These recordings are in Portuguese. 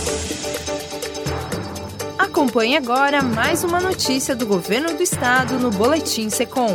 Acompanhe agora mais uma notícia do Governo do Estado no Boletim Secom.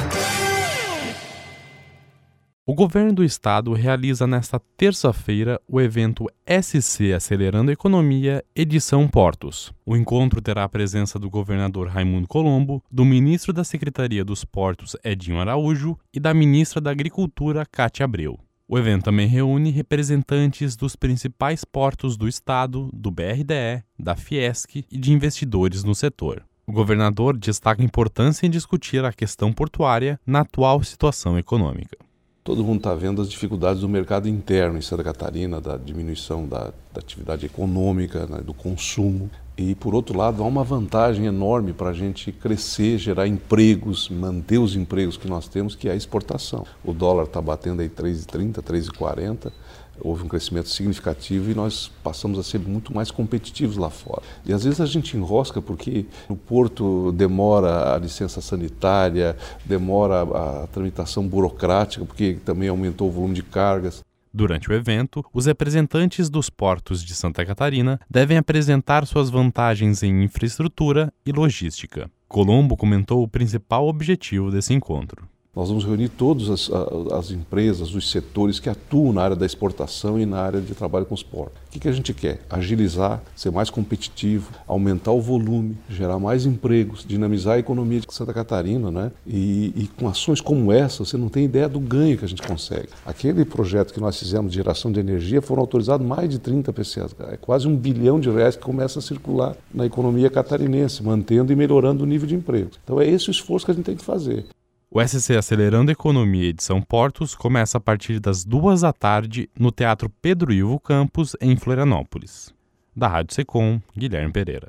O Governo do Estado realiza nesta terça-feira o evento SC Acelerando a Economia, edição Portos. O encontro terá a presença do governador Raimundo Colombo, do ministro da Secretaria dos Portos, Edinho Araújo, e da ministra da Agricultura, Cátia Abreu. O evento também reúne representantes dos principais portos do Estado, do BRDE, da Fiesc e de investidores no setor. O governador destaca a importância em discutir a questão portuária na atual situação econômica. Todo mundo está vendo as dificuldades do mercado interno em Santa Catarina, da diminuição da atividade econômica, né, do consumo. E, por outro lado, há uma vantagem enorme para a gente crescer, gerar empregos, manter os empregos que nós temos, que é a exportação. O dólar está batendo aí 3,30, 3,40, houve um crescimento significativo e nós passamos a ser muito mais competitivos lá fora. E às vezes a gente enrosca porque no porto demora a licença sanitária, demora a tramitação burocrática, porque também aumentou o volume de cargas. Durante o evento, os representantes dos portos de Santa Catarina devem apresentar suas vantagens em infraestrutura e logística. Colombo comentou o principal objetivo desse encontro. Nós vamos reunir todas as empresas, os setores que atuam na área da exportação e na área de trabalho com os portos. O que a gente quer? Agilizar, ser mais competitivo, aumentar o volume, gerar mais empregos, dinamizar a economia de Santa Catarina, né? E com ações como essa, você não tem ideia do ganho que a gente consegue. Aquele projeto que nós fizemos de geração de energia foram autorizados mais de 30 PCAs. É quase R$1 bilhão que começa a circular na economia catarinense, mantendo e melhorando o nível de emprego. Então é esse o esforço que a gente tem que fazer. O SC Acelerando a Economia edição Portos começa a partir das 14h no Teatro Pedro Ivo Campos, em Florianópolis. Da Rádio Secom, Guilherme Pereira.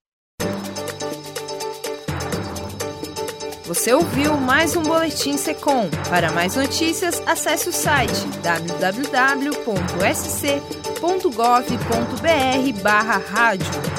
Você ouviu mais um Boletim Secom. Para mais notícias, acesse o site www.sc.gov.br/rádio.